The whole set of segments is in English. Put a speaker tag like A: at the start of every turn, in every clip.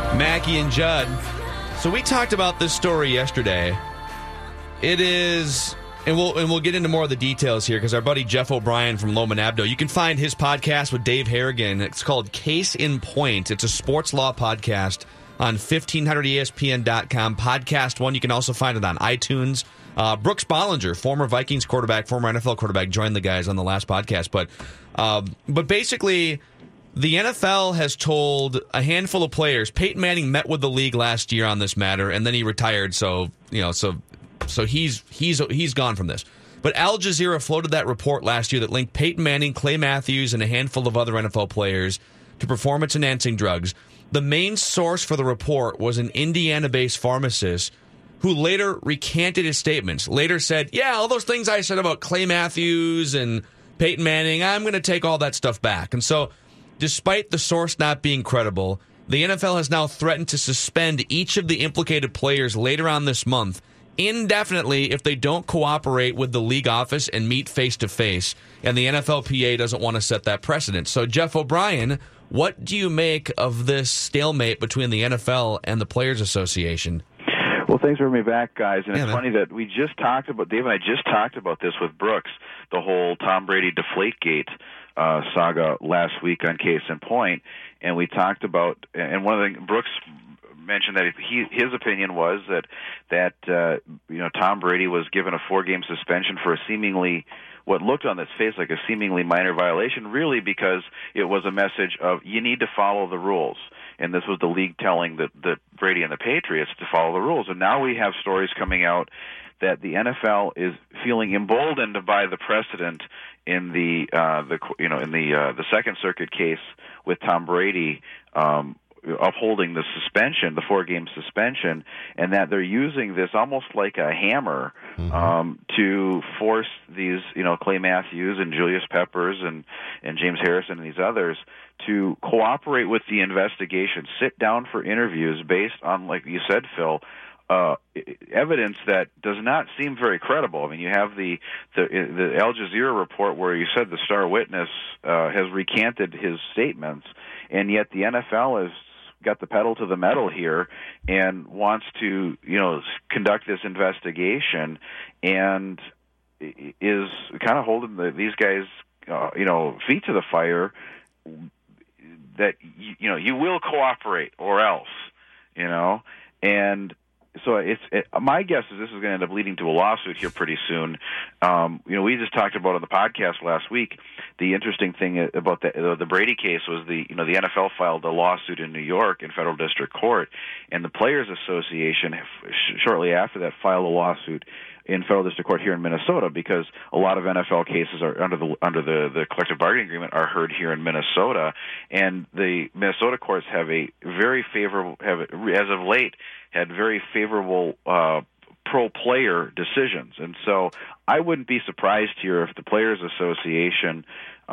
A: Mackie and Judd. So we talked about this story yesterday. It is, and we'll get into more of the details here because our buddy Jeff O'Brien from Loman Abdo, you can find his podcast with Dave Harrigan. It's called Case in Point. It's a sports law podcast on 1500ESPN.com. Podcast one. You can also find it on iTunes. Brooks Bollinger, former Vikings quarterback, former NFL quarterback, joined the guys on the last podcast. But basically, the NFL has told a handful of players. Peyton Manning met with the league last year on this matter, and then he retired. So he's gone from this. But Al Jazeera floated that report last year that linked Peyton Manning, Clay Matthews, and a handful of other NFL players to performance-enhancing drugs. The main source for the report was an Indiana-based pharmacist who later recanted his statements. Later said, "Yeah, all those things I said about Clay Matthews and Peyton Manning, I'm going to take all that stuff back." And so, despite the source not being credible, the NFL has now threatened to suspend each of the implicated players later on this month indefinitely if they don't cooperate with the league office and meet face-to-face. And the NFLPA doesn't want to set that precedent. So, Jeff O'Brien, what do you make of this stalemate between the NFL and the Players Association?
B: Well, thanks for having me back, guys. And it's funny that we just talked about, Dave and I just talked about this with Brooks, the whole Tom Brady Deflategate saga last week on Case in Point. And we talked about, and one of the things Brooks mentioned that his opinion was that Tom Brady was given a 4-game suspension for a seemingly, what looked on its face like a seemingly minor violation, really because it was a message of you need to follow the rules. And this was the league telling the Brady and the Patriots to follow the rules. And now we have stories coming out that the NFL is feeling emboldened by the precedent in the Second Circuit case with Tom Brady upholding the suspension, the 4-game suspension, and that they're using this almost like a hammer to force these, Clay Matthews and Julius Peppers and James Harrison and these others to cooperate with the investigation, sit down for interviews based on, like you said, Phil, evidence that does not seem very credible. I mean, you have the Al Jazeera report where you said the star witness has recanted his statements, and yet the NFL has got the pedal to the metal here and wants to, conduct this investigation and is kind of holding these guys, feet to the fire that, you will cooperate or else, and so my guess is this is going to end up leading to a lawsuit here pretty soon. We just talked about on the podcast last week. The interesting thing about the Brady case was the NFL filed a lawsuit in New York in federal district court, and the Players Association shortly after that filed a lawsuit in federal district court here in Minnesota because a lot of NFL cases are under the collective bargaining agreement are heard here in Minnesota, and the Minnesota courts have as of late had very favorable pro-player decisions. And so I wouldn't be surprised here if the Players Association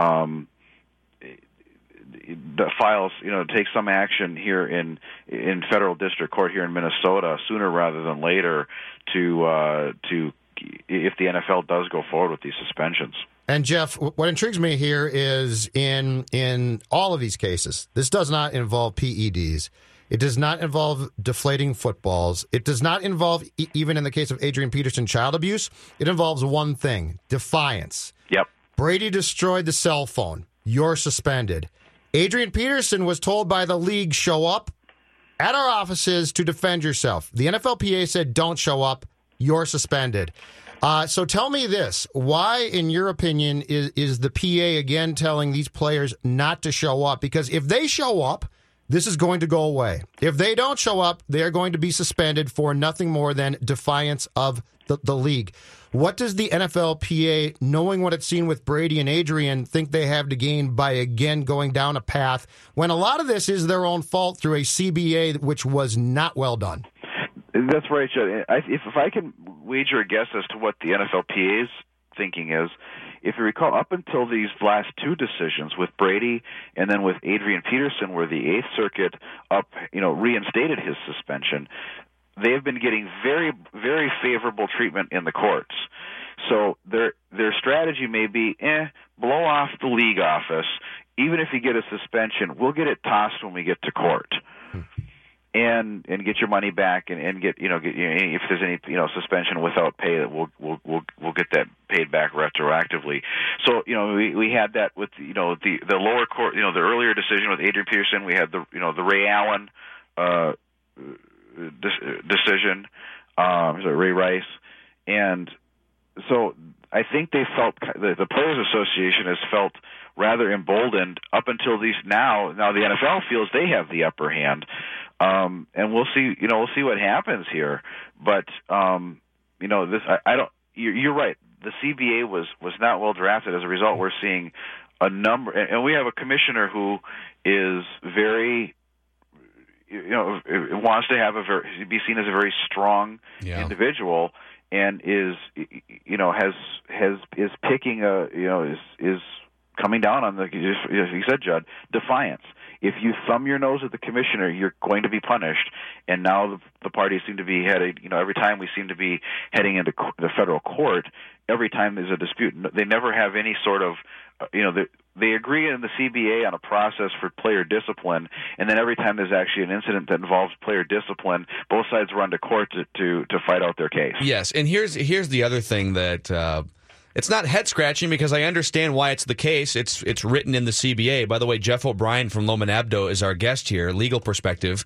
B: files, takes some action here in federal district court here in Minnesota sooner rather than later to if the NFL does go forward with these suspensions.
C: And Jeff, what intrigues me here is in all of these cases, this does not involve PEDs. It does not involve deflating footballs. It does not involve, even in the case of Adrian Peterson, child abuse. It involves one thing, defiance.
B: Yep.
C: Brady destroyed the cell phone. You're suspended. Adrian Peterson was told by the league, show up at our offices to defend yourself. The NFLPA said, don't show up. You're suspended. So tell me this. Why, in your opinion, is the PA again telling these players not to show up? Because if they show up, this is going to go away. If they don't show up, they are going to be suspended for nothing more than defiance of the league. What does the NFLPA, knowing what it's seen with Brady and Adrian, think they have to gain by, again, going down a path when a lot of this is their own fault through a CBA which was not well done?
B: That's right, Judd. If I can wager a guess as to what the NFLPA's thinking is, if you recall, up until these last two decisions with Brady and then with Adrian Peterson, where the Eighth Circuit reinstated his suspension, they have been getting very, very favorable treatment in the courts. So their strategy may be, blow off the league office. Even if you get a suspension, we'll get it tossed when we get to court. and get your money back and get if there's any suspension without pay, that we'll get that paid back retroactively. So we had that with the lower court, the earlier decision with Adrian Peterson. We had the Ray Allen decision, Ray Rice, and so I think they felt the Players Association has felt rather emboldened up until these now. Now the NFL feels they have the upper hand, and we'll see. We'll see what happens here. But this I don't. You're right. The CBA was not well drafted. As a result, we're seeing a number, and we have a commissioner who is very. Wants to have be seen as a very strong individual, and is picking is coming down on as you said, Judd, defiance. If you thumb your nose at the commissioner, you're going to be punished. And now the parties seem to be headed. Every time we seem to be heading into the federal court, every time there's a dispute, they never have any sort of They agree in the CBA on a process for player discipline, and then every time there's actually an incident that involves player discipline, both sides run to court to fight out their case.
A: Yes, and here's the other thing that it's not head scratching because I understand why it's the case. It's written in the CBA. By the way, Jeff O'Brien from Loman Abdo is our guest here, legal perspective.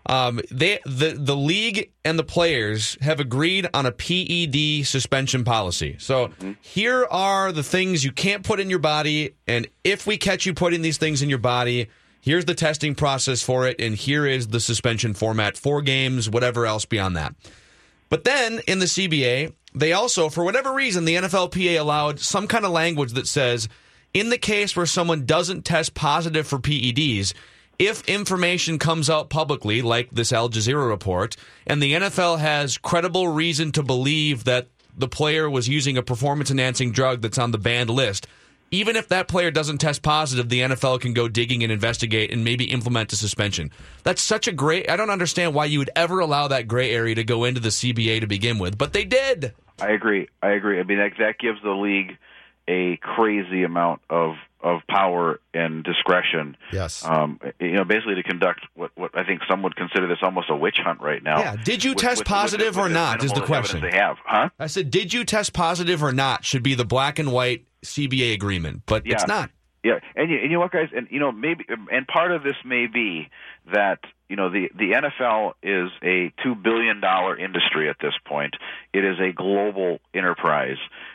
A: The league and the players have agreed on a PED suspension policy. So here are the things you can't put in your body, and if we catch you putting these things in your body, here's the testing process for it, and here is the suspension format, 4 games, whatever else beyond that. But then in the CBA, they also, for whatever reason, the NFLPA allowed some kind of language that says, in the case where someone doesn't test positive for PEDs, if information comes out publicly, like this Al Jazeera report, and the NFL has credible reason to believe that the player was using a performance-enhancing drug that's on the banned list, even if that player doesn't test positive, the NFL can go digging and investigate and maybe implement a suspension. That's such a great... I don't understand why you would ever allow that gray area to go into the CBA to begin with, but they did.
B: I agree. I mean, that gives the league a crazy amount of power and discretion.
C: Yes.
B: Basically to conduct what I think some would consider this almost a witch hunt right now.
A: Yeah. Did you test positive or not is the question.
B: They have, huh?
A: I said, did you test positive or not should be the black and white CBA agreement, but it's not.
B: Yeah, and you know what, guys, and maybe, and part of this may be that the NFL is a $2 billion industry at this point. It is a global enterprise.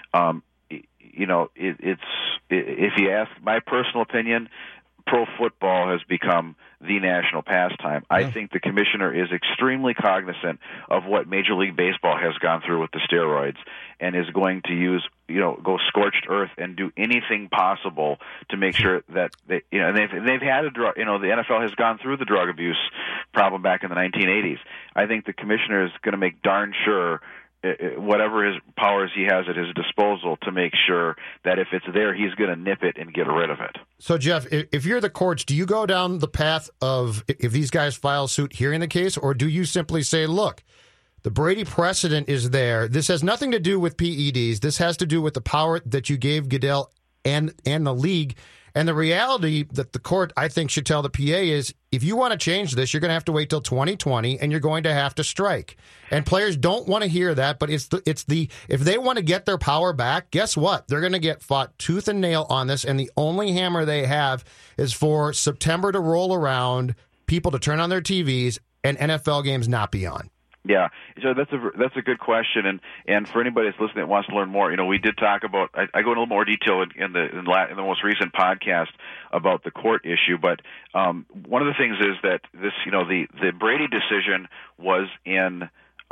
B: It's if you ask my personal opinion, pro football has become the national pastime. I think the commissioner is extremely cognizant of what Major League Baseball has gone through with the steroids, and is going to go scorched earth and do anything possible to make sure that they've had a drug. The NFL has gone through the drug abuse problem back in the 1980s. I think the commissioner is going to make darn sure, whatever his powers he has at his disposal, to make sure that if it's there, he's going to nip it and get rid of it.
C: So, Jeff, if you're the courts, do you go down the path of, if these guys file suit hearing the case, or do you simply say, look, the Brady precedent is there. This has nothing to do with PEDs. This has to do with the power that you gave Goodell and the league. And the reality that the court, I think, should tell the PA is, if you want to change this, you're going to have to wait till 2020, and you're going to have to strike. And players don't want to hear that, but if they want to get their power back, guess what? They're going to get fought tooth and nail on this, and the only hammer they have is for September to roll around, people to turn on their TVs, and NFL games not be on.
B: Yeah, so that's a good question, and for anybody that's listening that wants to learn more, we did talk about. I go into a little more detail in the most recent podcast about the court issue, but one of the things is that this, the Brady decision was in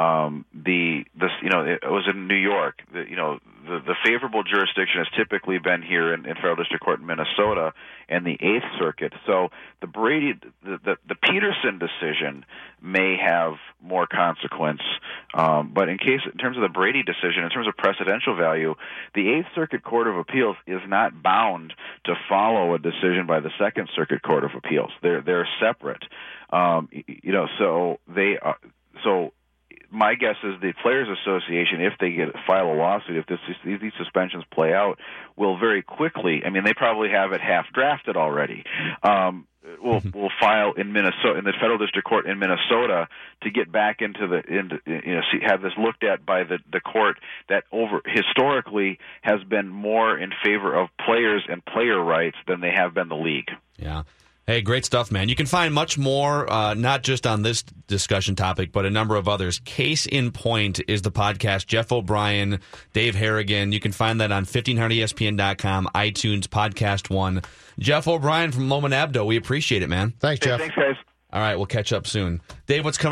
B: it was in New York. The favorable jurisdiction has typically been here in Federal District Court in Minnesota and the Eighth Circuit. So the the Peterson decision may have more consequence, but in terms of the Brady decision, in terms of precedential value, the Eighth Circuit Court of Appeals is not bound to follow a decision by the Second Circuit Court of Appeals. They're separate. So they are so. My guess is the Players Association, if they file a lawsuit, if these suspensions play out, will very quickly. I mean, they probably have it half drafted already. will file in Minnesota, in the federal district court in Minnesota, to get back have this looked at by the court that historically has been more in favor of players and player rights than they have been the league.
A: Yeah. Hey, great stuff, man. You can find much more, not just on this discussion topic, but a number of others. Case in Point is the podcast. Jeff O'Brien, Dave Harrigan. You can find that on 1500ESPN.com, iTunes, Podcast One. Jeff O'Brien from Loman Abdo. We appreciate it, man.
C: Thanks, Jeff.
B: Thanks, guys.
A: All right, we'll catch up soon. Dave, what's coming